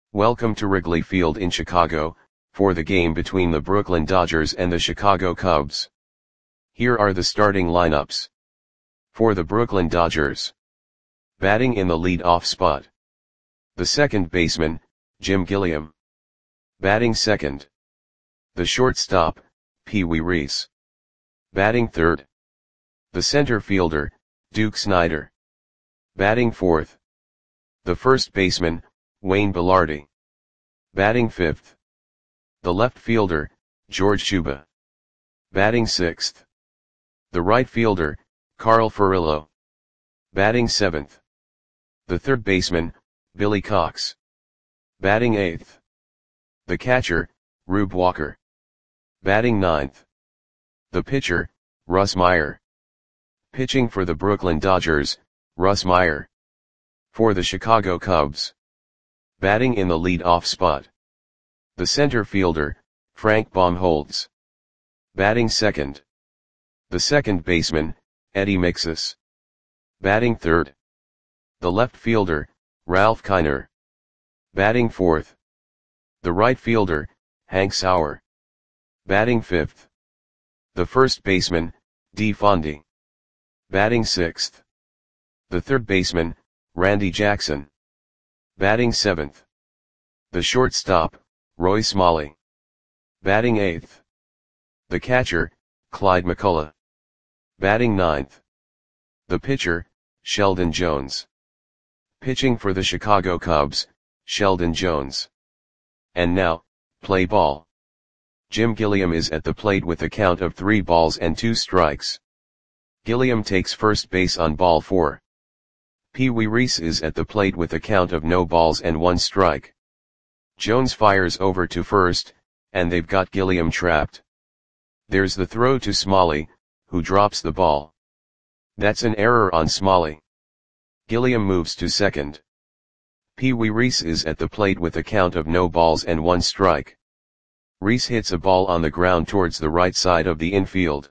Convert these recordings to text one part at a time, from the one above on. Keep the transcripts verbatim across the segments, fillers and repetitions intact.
Welcome to Wrigley Field in Chicago, for the game between the Brooklyn Dodgers and the Chicago Cubs. Here are the starting lineups. For the Brooklyn Dodgers. Batting in the lead-off spot. The second baseman, Jim Gilliam. Batting second. The shortstop, Pee Wee Reese. Batting third. The center fielder, Duke Snider. Batting fourth. The first baseman, Wayne Belardi. Batting fifth. The left fielder, George Shuba. Batting sixth. The right fielder, Carl Furillo. Batting seventh. The third baseman, Billy Cox. Batting eighth. The catcher, Rube Walker. Batting ninth. The pitcher, Russ Meyer. Pitching for the Brooklyn Dodgers, Russ Meyer. For the Chicago Cubs. Batting in the lead-off spot. The center fielder, Frank Baumholtz. Batting second. The second baseman, Eddie Mixus. Batting third. The left fielder, Ralph Kiner. Batting fourth. The right fielder, Hank Sauer. Batting fifth. The first baseman, Dee Fondy. Batting sixth. The third baseman, Randy Jackson. Batting seventh. The shortstop, Roy Smalley. Batting eighth. The catcher, Clyde McCullough. Batting ninth. The pitcher, Sheldon Jones. Pitching for the Chicago Cubs, Sheldon Jones. And now, play ball. Jim Gilliam is at the plate with a count of three balls and two strikes. Gilliam takes first base on ball four. Pee Wee Reese is at the plate with a count of no balls and one strike. Jones fires over to first, and they've got Gilliam trapped. There's the throw to Smalley, who drops the ball. That's an error on Smalley. Gilliam moves to second. Pee Wee Reese is at the plate with a count of no balls and one strike. Reese hits a ball on the ground towards the right side of the infield.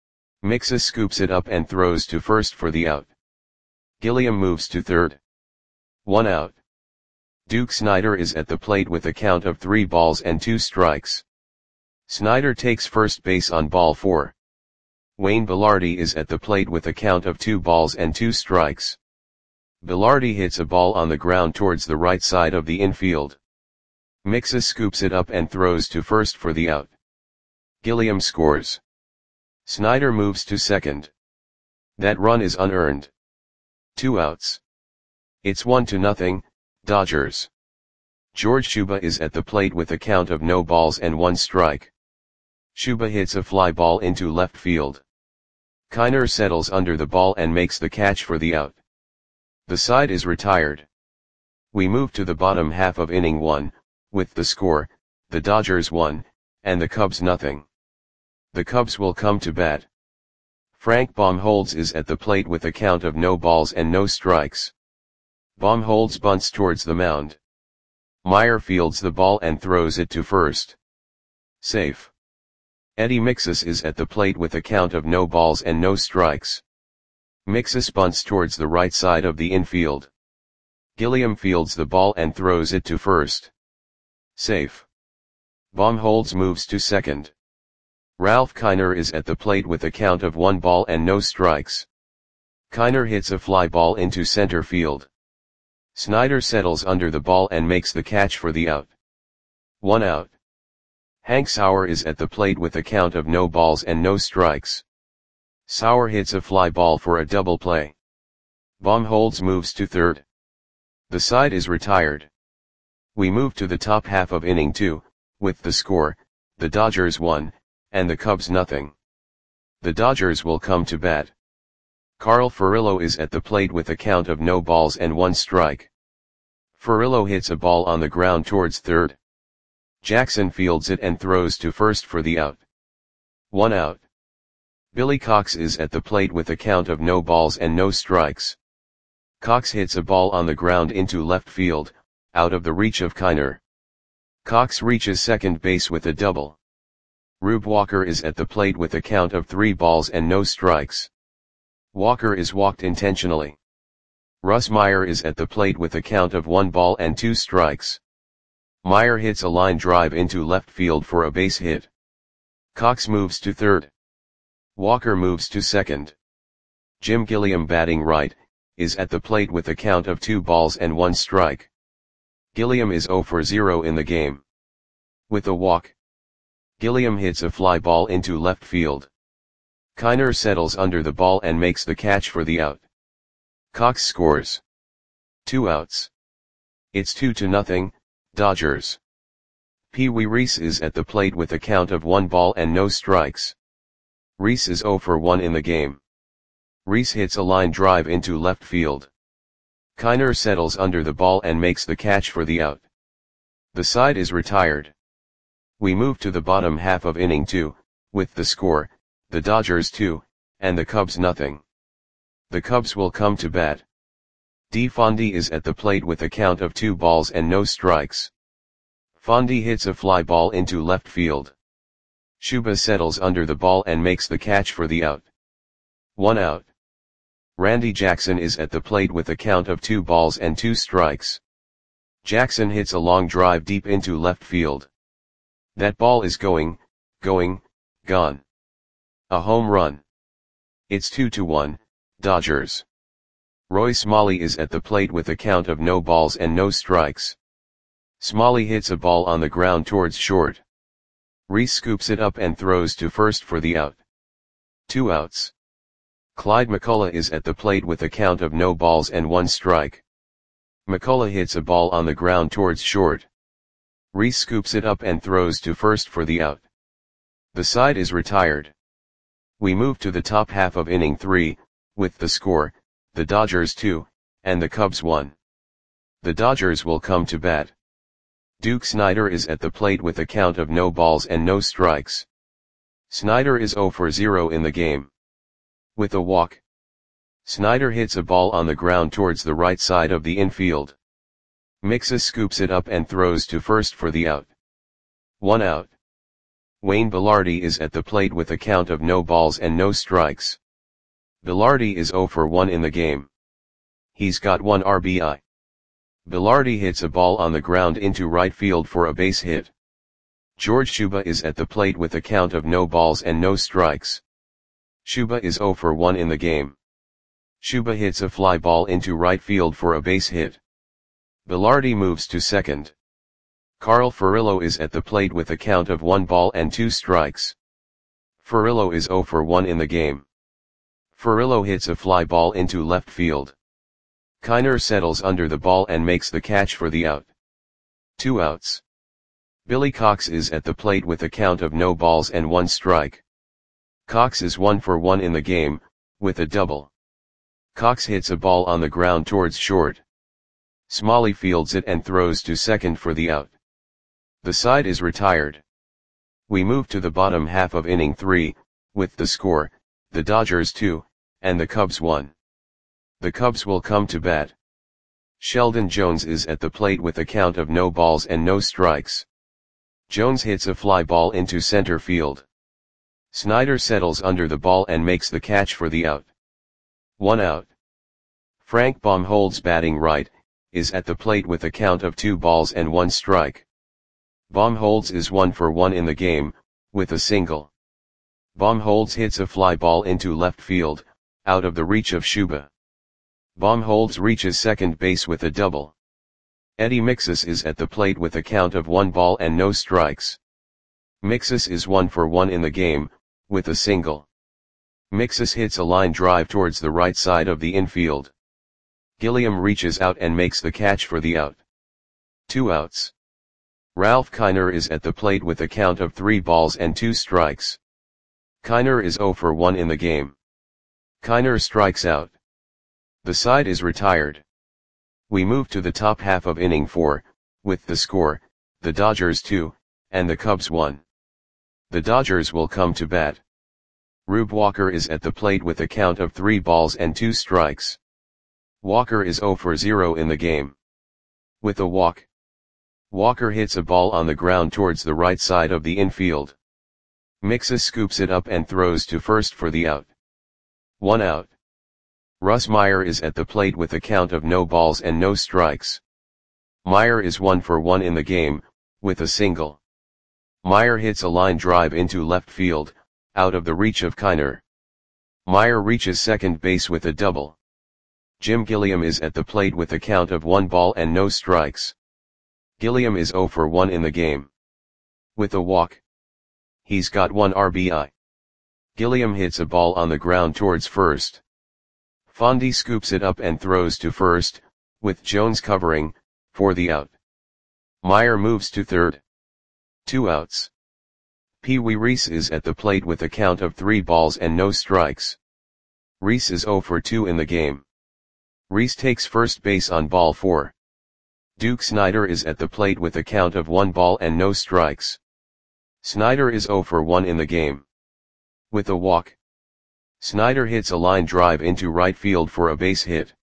Mixus scoops it up and throws to first for the out. Gilliam moves to third. One out. Duke Snider is at the plate with a count of three balls and two strikes. Snider takes first base on ball four. Wayne Belardi is at the plate with a count of two balls and two strikes. Belardi hits a ball on the ground towards the right side of the infield. Mixus scoops it up and throws to first for the out. Gilliam scores. Snider moves to second. That run is unearned. Two outs. It's one to nothing, Dodgers. George Shuba is at the plate with a count of no balls and one strike. Shuba hits a fly ball into left field. Kiner settles under the ball and makes the catch for the out. The side is retired. We move to the bottom half of inning one, with the score, the Dodgers one, and the Cubs nothing. The Cubs will come to bat. Frank Baumholtz is at the plate with a count of no balls and no strikes. Baumholtz bunts towards the mound. Meyer fields the ball and throws it to first. Safe. Eddie Mixus is at the plate with a count of no balls and no strikes. Mixus bunts towards the right side of the infield. Gilliam fields the ball and throws it to first. Safe. Baumholtz moves to second. Ralph Kiner is at the plate with a count of one ball and no strikes. Kiner hits a fly ball into center field. Snider settles under the ball and makes the catch for the out. One out. Hank Sauer is at the plate with a count of no balls and no strikes. Sauer hits a fly ball for a double play. Baumholtz moves to third. The side is retired. We move to the top half of inning two, with the score, the Dodgers one, and the Cubs nothing. The Dodgers will come to bat. Carl Furillo is at the plate with a count of no balls and one strike. Furillo hits a ball on the ground towards third. Jackson fields it and throws to first for the out. One out. Billy Cox is at the plate with a count of no balls and no strikes. Cox hits a ball on the ground into left field, out of the reach of Kiner. Cox reaches second base with a double. Rube Walker is at the plate with a count of three balls and no strikes. Walker is walked intentionally. Russ Meyer is at the plate with a count of one ball and two strikes. Meyer hits a line drive into left field for a base hit. Cox moves to third. Walker moves to second. Jim Gilliam, batting right, is at the plate with a count of two balls and one strike. Gilliam is zero for zero in the game. With a walk, Gilliam hits a fly ball into left field. Kiner settles under the ball and makes the catch for the out. Cox scores. Two outs. It's two to nothing, Dodgers. Pee Wee Reese is at the plate with a count of one ball and no strikes. Reese is zero for one in the game. Reese hits a line drive into left field. Kiner settles under the ball and makes the catch for the out. The side is retired. We move to the bottom half of inning two, with the score, the Dodgers two, and the Cubs nothing. The Cubs will come to bat. D. Fondy is at the plate with a count of two balls and no strikes. Fondy hits a fly ball into left field. Shuba settles under the ball and makes the catch for the out. One out. Randy Jackson is at the plate with a count of two balls and two strikes. Jackson hits a long drive deep into left field. That ball is going, going, gone. A home run. It's two to one, Dodgers. Roy Smalley is at the plate with a count of no balls and no strikes. Smalley hits a ball on the ground towards short. Reese scoops it up and throws to first for the out. Two outs. Clyde McCullough is at the plate with a count of no balls and one strike. McCullough hits a ball on the ground towards short. Reese scoops it up and throws to first for the out. The side is retired. We move to the top half of inning three, with the score, the Dodgers two, and the Cubs one. The Dodgers will come to bat. Duke Snider is at the plate with a count of no balls and no strikes. Snider is zero for zero in the game. With a walk, Snider hits a ball on the ground towards the right side of the infield. Mixus scoops it up and throws to first for the out. One out. Wayne Belardi is at the plate with a count of no balls and no strikes. Belardi is zero for one in the game. He's got one R B I. Belardi hits a ball on the ground into right field for a base hit. George Shuba is at the plate with a count of no balls and no strikes. Shuba is zero for one in the game. Shuba hits a fly ball into right field for a base hit. Belardi moves to second. Carl Furillo is at the plate with a count of one ball and two strikes. Furillo is zero for one in the game. Furillo hits a fly ball into left field. Kiner settles under the ball and makes the catch for the out. Two outs. Billy Cox is at the plate with a count of no balls and one strike. Cox is one for one in the game, with a double. Cox hits a ball on the ground towards short. Smalley fields it and throws to second for the out. The side is retired. We move to the bottom half of inning three, with the score, the Dodgers two, and the Cubs one. The Cubs will come to bat. Sheldon Jones is at the plate with a count of no balls and no strikes. Jones hits a fly ball into center field. Snider settles under the ball and makes the catch for the out. One out. Frank Baumholtz, batting right, is at the plate with a count of two balls and one strike. Baumholtz is one for one in the game, with a single. Baumholtz hits a fly ball into left field, out of the reach of Shuba. Baumholtz reaches second base with a double. Eddie Mixus is at the plate with a count of one ball and no strikes. Mixus is one for one in the game, with a single. Mixus hits a line drive towards the right side of the infield. Gilliam reaches out and makes the catch for the out. Two outs. Ralph Kiner is at the plate with a count of three balls and two strikes. Kiner is zero for one in the game. Kiner strikes out. The side is retired. We move to the top half of inning four, with the score, the Dodgers two, and the Cubs one. The Dodgers will come to bat. Rube Walker is at the plate with a count of three balls and two strikes. Walker is zero for zero in the game. With a walk, Walker hits a ball on the ground towards the right side of the infield. Mixus scoops it up and throws to first for the out. One out. Russ Meyer is at the plate with a count of no balls and no strikes. Meyer is one for one in the game, with a single. Meyer hits a line drive into left field, out of the reach of Kiner. Meyer reaches second base with a double. Jim Gilliam is at the plate with a count of one ball and no strikes. Gilliam is oh for one in the game. With a walk. He's got one R B I. Gilliam hits a ball on the ground towards first. Fondy scoops it up and throws to first, with Jones covering, for the out. Meyer moves to third. Two outs. Pee Wee Reese is at the plate with a count of three balls and no strikes. Reese is oh for two in the game. Reese takes first base on ball four. Duke Snider is at the plate with a count of one ball and no strikes. Snider is oh for one in the game. With a walk. Snider hits a line drive into right field for a base hit.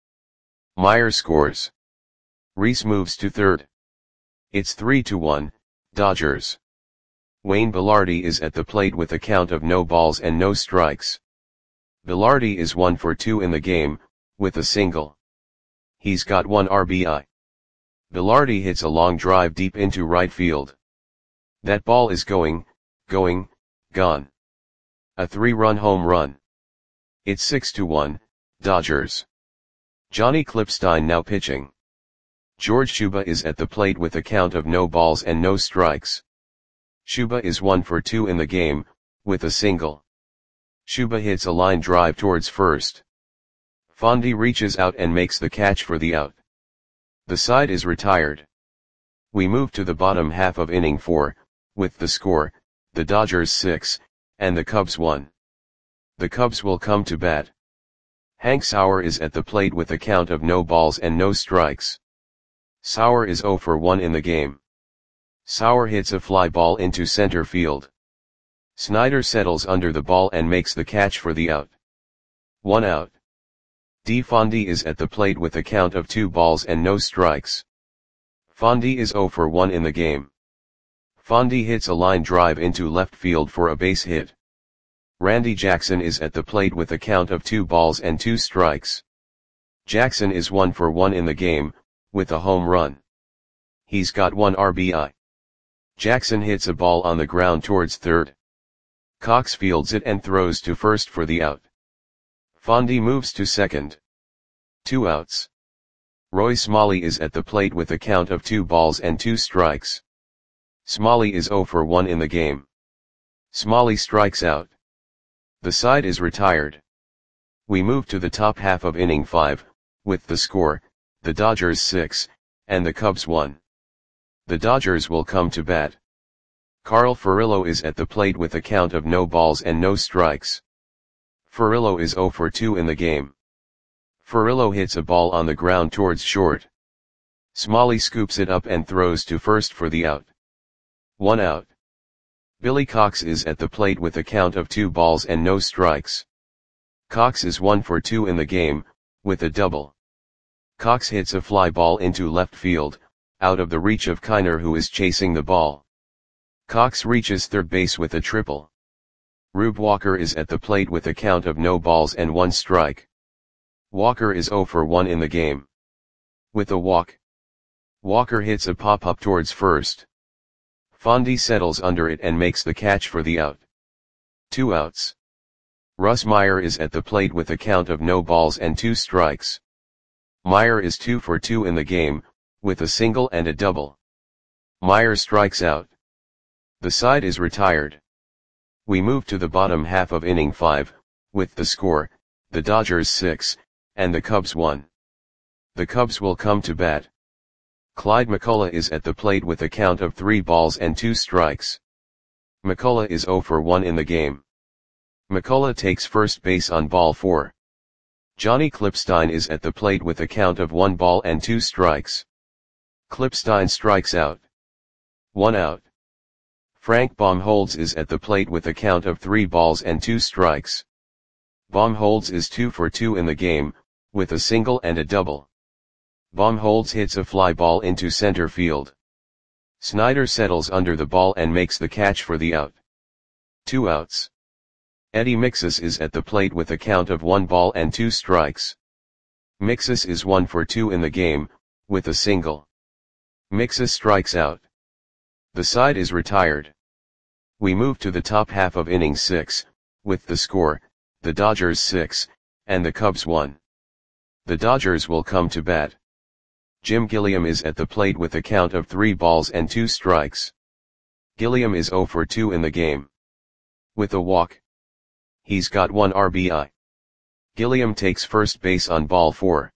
Meyer scores. Reese moves to third. It's three to one, Dodgers. Wayne Belardi is at the plate with a count of no balls and no strikes. Belardi is one for two in the game, with a single. He's got one R B I. Belardi hits a long drive deep into right field. That ball is going, going, gone. A three-run home run. It's six to one, Dodgers. Johnny Clipstein now pitching. George Shuba is at the plate with a count of no balls and no strikes. Shuba is one for two in the game, with a single. Shuba hits a line drive towards first. Fondy reaches out and makes the catch for the out. The side is retired. We move to the bottom half of inning four, with the score, the Dodgers six, and the Cubs one. The Cubs will come to bat. Hank Sauer is at the plate with a count of no balls and no strikes. Sauer is oh for one in the game. Sauer hits a fly ball into center field. Snider settles under the ball and makes the catch for the out. One out. D. Fondy is at the plate with a count of two balls and no strikes. Fondy is oh for one in the game. Fondy hits a line drive into left field for a base hit. Randy Jackson is at the plate with a count of two balls and two strikes. Jackson is one for one in the game, with a home run. He's got one R B I. Jackson hits a ball on the ground towards third. Cox fields it and throws to first for the out. Fondy moves to second. Two outs. Roy Smalley is at the plate with a count of two balls and two strikes. Smalley is oh for one in the game. Smalley strikes out. The side is retired. We move to the top half of inning five, with the score, the Dodgers six, and the Cubs one. The Dodgers will come to bat. Carl Furillo is at the plate with a count of no balls and no strikes. Furillo is oh for two in the game. Furillo hits a ball on the ground towards short. Smalley scoops it up and throws to first for the out. One out. Billy Cox is at the plate with a count of two balls and no strikes. Cox is one for two in the game, with a double. Cox hits a fly ball into left field, out of the reach of Kiner, who is chasing the ball. Cox reaches third base with a triple. Rube Walker is at the plate with a count of no balls and one strike. Walker is oh for one in the game. With a walk. Walker hits a pop-up towards first. Fondy settles under it and makes the catch for the out. Two outs. Russ Meyer is at the plate with a count of no balls and two strikes. Meyer is two for two in the game, with a single and a double. Meyer strikes out. The side is retired. We move to the bottom half of inning five, with the score, the Dodgers six, and the Cubs one. The Cubs will come to bat. Clyde McCullough is at the plate with a count of three balls and two strikes. McCullough is oh for one in the game. McCullough takes first base on ball four. Johnny Clipstein is at the plate with a count of one ball and two strikes. Clipstein strikes out. One out. Frank Baumholtz is at the plate with a count of three balls and two strikes. Baumholtz is two for two in the game, with a single and a double. Baumholtz hits a fly ball into center field. Snider settles under the ball and makes the catch for the out. Two outs. Eddie Mixus is at the plate with a count of one ball and two strikes. Mixus is one for two in the game, with a single. Mixus strikes out. The side is retired. We move to the top half of inning six, with the score, the Dodgers six, and the Cubs one. The Dodgers will come to bat. Jim Gilliam is at the plate with a count of three balls and two strikes. Gilliam is oh for two in the game. With a walk. He's got one R B I. Gilliam takes first base on ball four.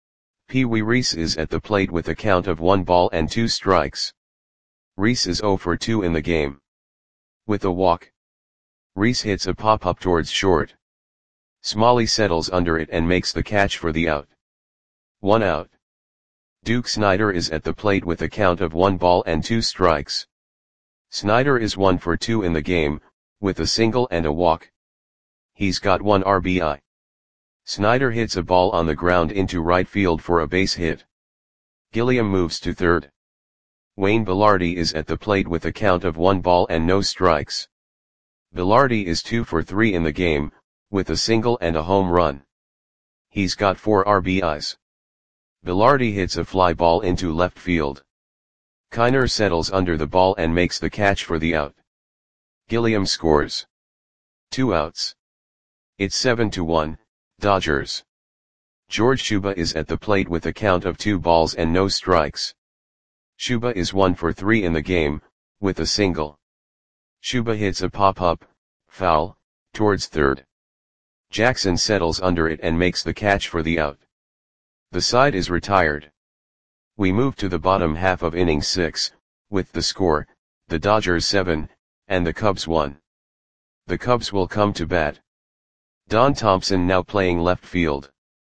Pee Wee Reese is at the plate with a count of one ball and two strikes. Reese is oh for two in the game. With a walk. Reese hits a pop-up towards short. Smalley settles under it and makes the catch for the out. One out. Duke Snider is at the plate with a count of one ball and two strikes. Snider is one for two in the game, with a single and a walk. He's got one R B I. Snider hits a ball on the ground into right field for a base hit. Gilliam moves to third. Wayne Belardi is at the plate with a count of one ball and no strikes. Belardi is two for three in the game, with a single and a home run. He's got four R B Is. Belardi hits a fly ball into left field. Kiner settles under the ball and makes the catch for the out. Gilliam scores. Two outs. It's seven to one, Dodgers. George Shuba is at the plate with a count of two balls and no strikes. Shuba is one for three in the game, with a single. Shuba hits a pop-up, foul, towards third. Jackson settles under it and makes the catch for the out. The side is retired. We move to the bottom half of inning six, with the score, the Dodgers seven, and the Cubs one. The Cubs will come to bat. Don Thompson now playing left field.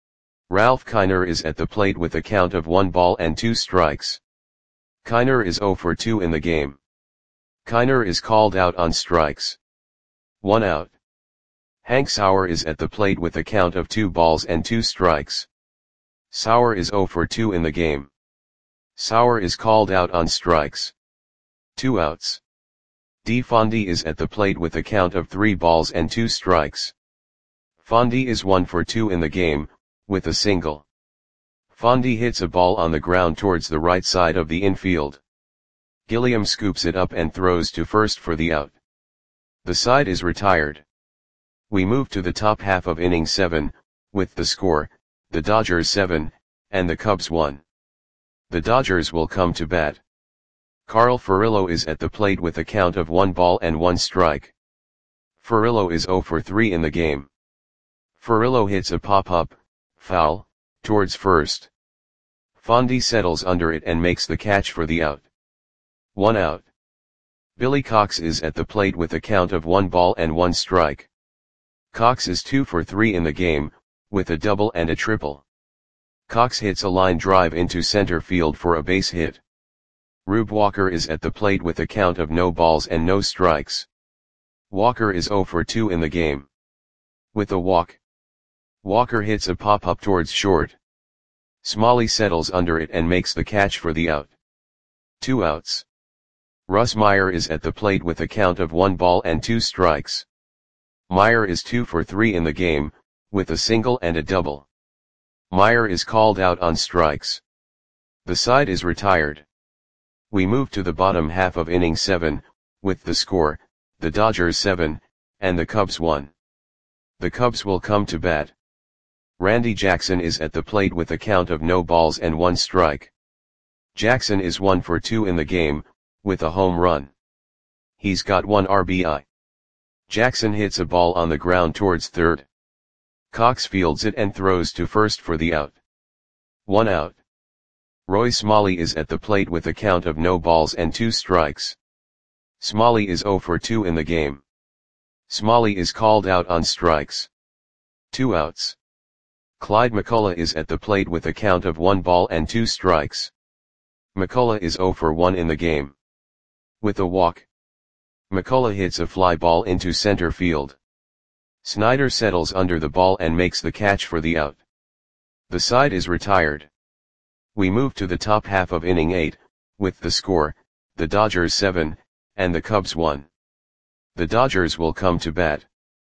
Ralph Kiner is at the plate with a count of one ball and two strikes. Kiner is oh for two in the game. Kiner is called out on strikes. One out. Hank Sauer is at the plate with a count of two balls and two strikes. Sauer is oh for two in the game. Sauer is called out on strikes. Two outs. D. Fondy is at the plate with a count of three balls and two strikes. Fondy is one for two in the game, with a single. Fondy hits a ball on the ground towards the right side of the infield. Gilliam scoops it up and throws to first for the out. The side is retired. We move to the top half of inning seven, with the score, the Dodgers seven, and the Cubs one. The Dodgers will come to bat. Carl Furillo is at the plate with a count of one ball and one strike. Furillo is oh for three in the game. Furillo hits a pop-up, foul, towards first. Fondy settles under it and makes the catch for the out. One out. Billy Cox is at the plate with a count of one ball and one strike. Cox is two for three in the game, with a double and a triple. Cox hits a line drive into center field for a base hit. Rube Walker is at the plate with a count of no balls and no strikes. Walker is oh for two in the game. With a walk. Walker hits a pop-up towards short. Smalley settles under it and makes the catch for the out. Two outs. Russ Meyer is at the plate with a count of one ball and two strikes. Meyer is two for three in the game, with a single and a double. Meyer is called out on strikes. The side is retired. We move to the bottom half of inning seven, with the score, the Dodgers seven, and the Cubs one. The Cubs will come to bat. Randy Jackson is at the plate with a count of no balls and one strike. Jackson is one for two in the game, with a home run. He's got one R B I. Jackson hits a ball on the ground towards third. Cox fields it and throws to first for the out. One out. Roy Smalley is at the plate with a count of no balls and two strikes. Smalley is oh for two in the game. Smalley is called out on strikes. Two outs. Clyde McCullough is at the plate with a count of one ball and two strikes. McCullough is oh for one in the game. With a walk. McCullough hits a fly ball into center field. Snider settles under the ball and makes the catch for the out. The side is retired. We move to the top half of inning eight, with the score, the Dodgers seven, and the Cubs one. The Dodgers will come to bat.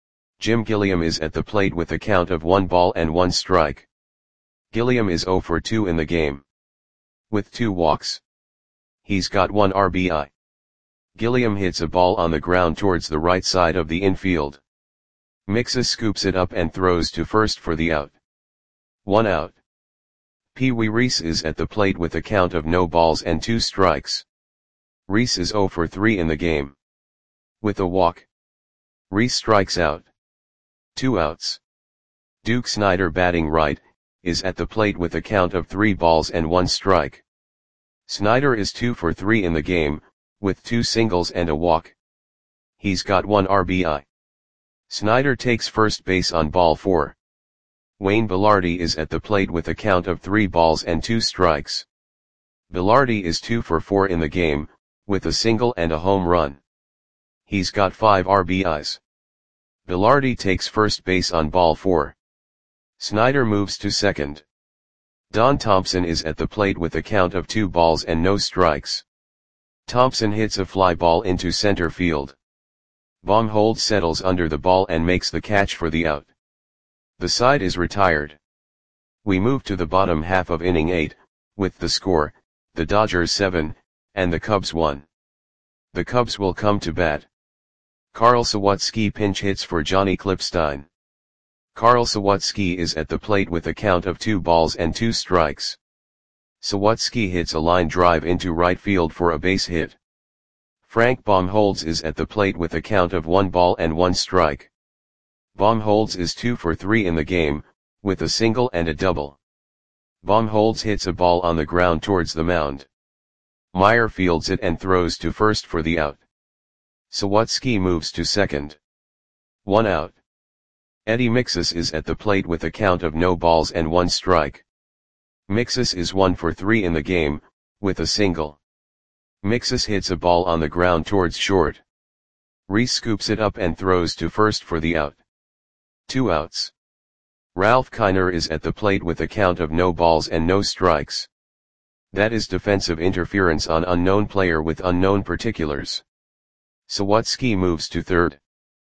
Jim Gilliam is at the plate with a count of one ball and one strike. Gilliam is oh for two in the game. With two walks. He's got one R B I. Gilliam hits a ball on the ground towards the right side of the infield. Mixus scoops it up and throws to first for the out. One out. Pee Wee Reese is at the plate with a count of no balls and two strikes. Reese is zero for three in the game. With a walk, Reese strikes out. Two outs. Duke Snider, batting right, is at the plate with a count of three balls and one strike. Snider is two for three in the game, with two singles and a walk. He's got one R B I. Snider takes first base on ball four. Wayne Belardi is at the plate with a count of three balls and two strikes. Belardi is two for four in the game, with a single and a home run. He's got five R B Is. Belardi takes first base on ball four. Snider moves to second. Don Thompson is at the plate with a count of two balls and no strikes. Thompson hits a fly ball into center field. Baumholtz settles under the ball and makes the catch for the out. The side is retired. We move to the bottom half of inning eight, with the score, the Dodgers seven, and the Cubs one. The Cubs will come to bat. Carl Sawatsky pinch hits for Johnny Klipstein. Carl Sawatsky is at the plate with a count of two balls and two strikes. Sawatsky hits a line drive into right field for a base hit. Frank Baumholtz is at the plate with a count of one ball and one strike. Baumholtz is two for three in the game, with a single and a double. Baumholtz hits a ball on the ground towards the mound. Meyer fields it and throws to first for the out. Sawatsky moves to second. One out. Eddie Mixus is at the plate with a count of no balls and one strike. Mixus is one for three in the game, with a single. Mixus hits a ball on the ground towards short. Reese scoops it up and throws to first for the out. Two outs. Ralph Kiner is at the plate with a count of no balls and no strikes. That is defensive interference on unknown player with unknown particulars. Sawatsky moves to third.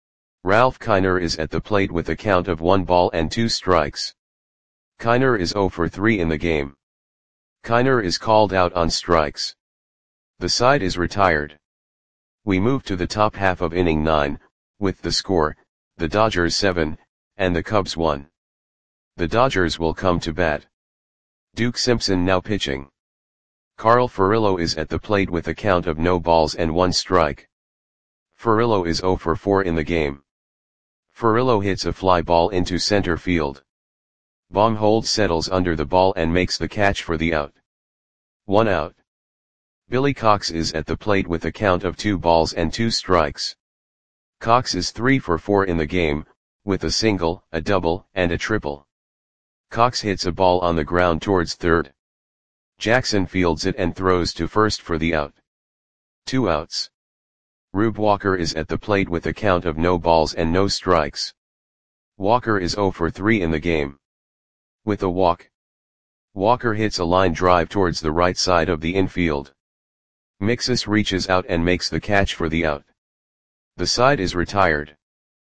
Ralph Kiner is at the plate with a count of one ball and two strikes. Kiner is zero for three in the game. Kiner is called out on strikes. The side is retired. We move to the top half of inning nine, with the score, the Dodgers seven, and the Cubs one. The Dodgers will come to bat. Duke Simpson now pitching. Carl Furillo is at the plate with a count of no balls and one strike. Furillo is zero for four in the game. Furillo hits a fly ball into center field. Baumholtz settles under the ball and makes the catch for the out. One out. Billy Cox is at the plate with a count of two balls and two strikes. Cox is three for four in the game, with a single, a double, and a triple. Cox hits a ball on the ground towards third. Jackson fields it and throws to first for the out. Two outs. Rube Walker is at the plate with a count of no balls and no strikes. Walker is zero for three in the game. With a walk, Walker hits a line drive towards the right side of the infield. Mixus reaches out and makes the catch for the out. The side is retired.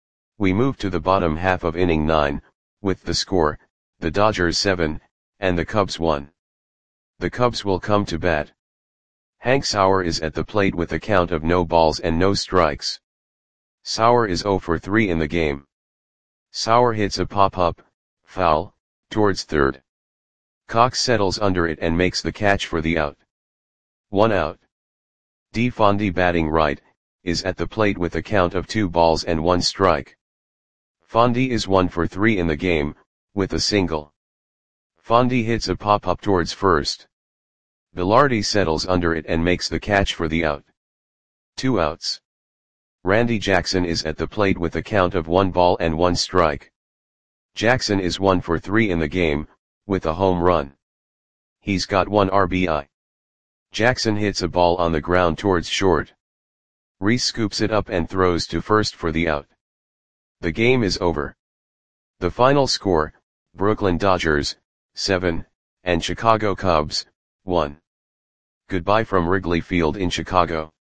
We move to the bottom half of inning nine, with the score, the Dodgers seven, and the Cubs one. The Cubs will come to bat. Hank Sauer is at the plate with a count of no balls and no strikes. Sauer is zero for three in the game. Sauer hits a pop-up, foul, towards third. Cox settles under it and makes the catch for the out. One out. D. Fondy, batting right, is at the plate with a count of two balls and one strike. Fondy is one for three in the game, with a single. Fondy hits a pop-up towards first. Belardi settles under it and makes the catch for the out. Two outs. Randy Jackson is at the plate with a count of one ball and one strike. Jackson is one for three in the game, with a home run. He's got one R B I. Jackson hits a ball on the ground towards short. Reese scoops it up and throws to first for the out. The game is over. The final score, Brooklyn Dodgers, seven, and Chicago Cubs, one. Goodbye from Wrigley Field in Chicago.